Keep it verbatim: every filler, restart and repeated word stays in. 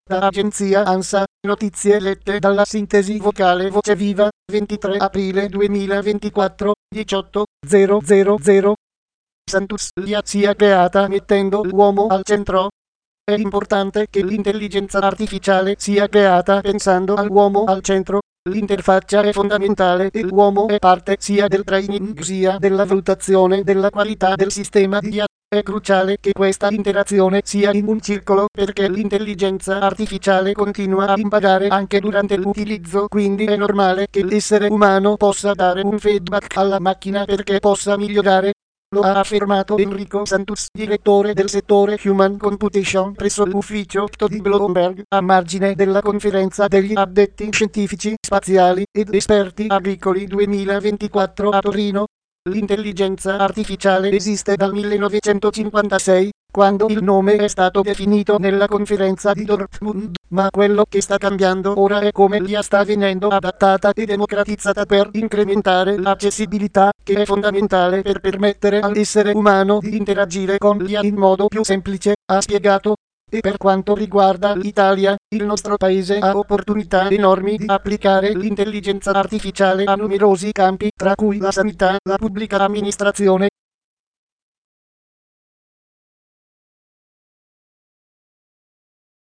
Da agenzia ANSA, notizie lette dalla sintesi vocale Voce Viva, ventitré aprile duemilaventiquattro, diciotto zero zero zero. Santus Lia sia creata mettendo l'uomo al centro. È importante che l'intelligenza artificiale sia creata pensando all'uomo al centro. L'interfaccia è fondamentale e l'uomo è parte sia del training sia della valutazione della qualità del sistema di I A. È cruciale che questa interazione sia in un circolo perché l'intelligenza artificiale continua a imparare anche durante l'utilizzo, quindi è normale che l'essere umano possa dare un feedback alla macchina perché possa migliorare. Lo ha affermato Enrico Santus, direttore del settore Human Computation presso l'ufficio di Bloomberg, a margine della conferenza degli addetti scientifici spaziali ed esperti agricoli duemilaventiquattro a Torino. L'intelligenza artificiale esiste dal millenovecentocinquantasei, quando il nome è stato definito nella conferenza di Dortmund, ma quello che sta cambiando ora è come l'I A sta venendo adattata e democratizzata per incrementare l'accessibilità, che è fondamentale per permettere all'essere umano di interagire con l'I A in modo più semplice, ha spiegato. E per quanto riguarda l'Italia, il nostro paese ha opportunità enormi di applicare l'intelligenza artificiale a numerosi campi, tra cui la sanità, la pubblica amministrazione,